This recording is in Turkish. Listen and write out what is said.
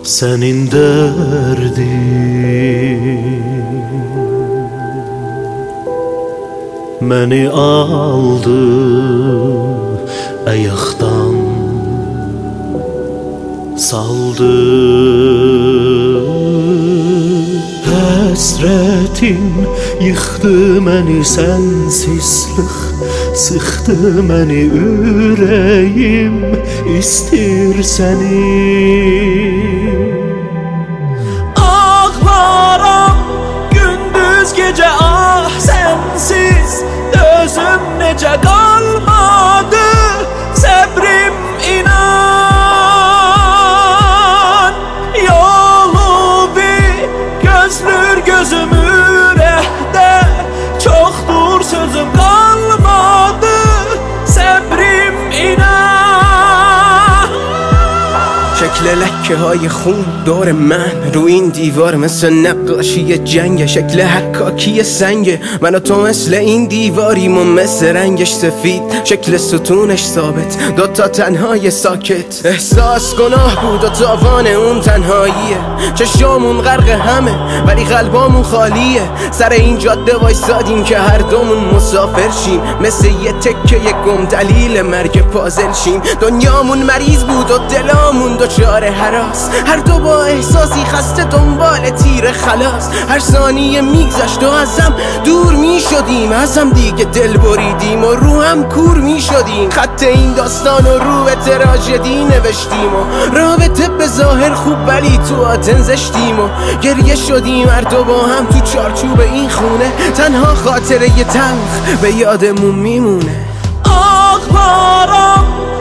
senin derdin məni aldı ayaqdan saldı. Həsrətin yıxdı məni, sənsizlik sıxdı məni, ürəyim istir səni. Ağlaram gündüz gecə, ah sənsiz dözüm necə qalmadı, səbrim inan. Yolu bir gözlür gözüm ürəkdə, çoxdur sözüm qalmadı, səbrim inan. شکل لکه های خون دور من رو این دیوار مثل نقاشی جنگ، شکل حکاکی سنگ من و تو مثل این دیواریم و مثل رنگش سفید، شکل ستونش ثابت، دوتا تنهای ساکت. احساس گناه بود و تاوان اون تنهاییه، چشامون غرق همه ولی قلبامون خالیه. سر این جاده وایسادیم که هر دومون مسافر شیم، مثل یه تکه گم دلیل مرگ پازل شیم. دنیامون مریض بود و دلامون دچار هراس، هر دو با احساسی خسته دنبال تیر خلاص. هر ثانیه میگذشت و ازم دور میشدیم، ازم دیگه دل بریدیم و رو هم کور میشدیم. خط این داستان و رو به تراژدی نوشتیم و رابطه به ظاهر خوب ولی تو آتن زشتیم و گریه شدیم هر دو با هم تو چارچوب این خونه. تنها خاطره ی تلخ به یادمون میمونه. Ağlarım